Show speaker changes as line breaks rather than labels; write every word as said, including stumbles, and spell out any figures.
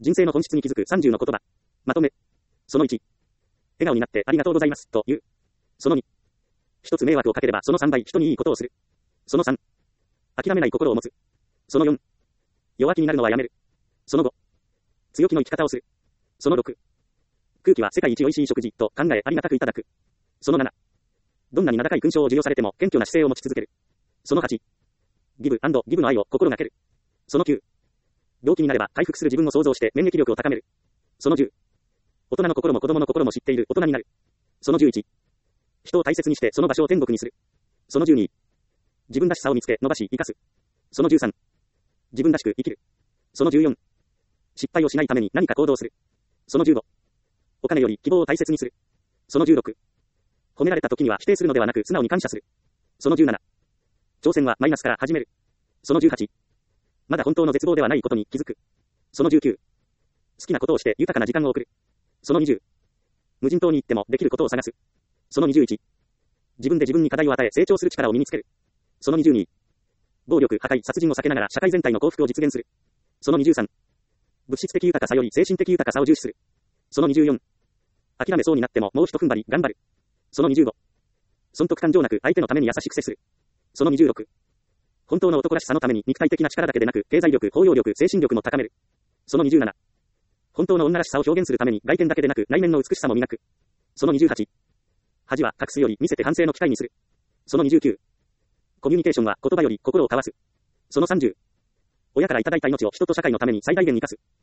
人生の本質に気づくさんじゅうの言葉。まとめ。そのいち。笑顔になってありがとうございます、と言う。そのに。一つ迷惑をかければそのさんばい人にいいことをする。そのさん。諦めない心を持つ。そのよん。弱気になるのはやめる。そのご。強気の生き方をする。そのろく。空気は世界一美味しい食事と考えありがたくいただく。そのなな。どんなに名高い勲章を授与されても謙虚な姿勢を持ち続ける。そのはち。ギブ&ギブの愛を心がける。そのきゅう。病気になれば回復する自分を想像して免疫力を高める。そのじゅう。大人の心も子供の心も知っている大人になる。そのじゅういち。人を大切にしてその場所を天国にする。そのじゅうに。自分らしさを見つけ伸ばし生かす。そのじゅうさん。自分らしく生きる。そのじゅうよん。失敗をしないために何か行動する。そのじゅうご。お金より希望を大切にする。そのじゅうろく。褒められた時には否定するのではなく素直に感謝する。そのじゅうなな。挑戦はマイナスから始める。そのじゅうはち。まだ本当の絶望ではないことに気づく。そのじゅうきゅう。好きなことをして豊かな時間を送る。そのにじゅう。無人島に行ってもできることを探す。そのにじゅういち。自分で自分に課題を与え成長する力を身につける。そのにじゅうに。暴力、破壊、殺人を避けながら社会全体の幸福を実現する。そのにじゅうさん。物質的豊かさより精神的豊かさを重視する。そのにじゅうよん。諦めそうになってももう一踏ん張り頑張る。そのにじゅうご。損得感情なく相手のために優しく接する。そのにじゅうろく。本当の男らしさのために肉体的な力だけでなく経済力、包容力、精神力も高める。そのにじゅうなな。本当の女らしさを表現するために外見だけでなく内面の美しさも磨く。そのにじゅうはち。恥は隠すより見せて反省の機会にする。そのにじゅうきゅう。コミュニケーションは言葉より心を交わす。そのさんじゅう。親からいただいた命を人と社会のために最大限生かす。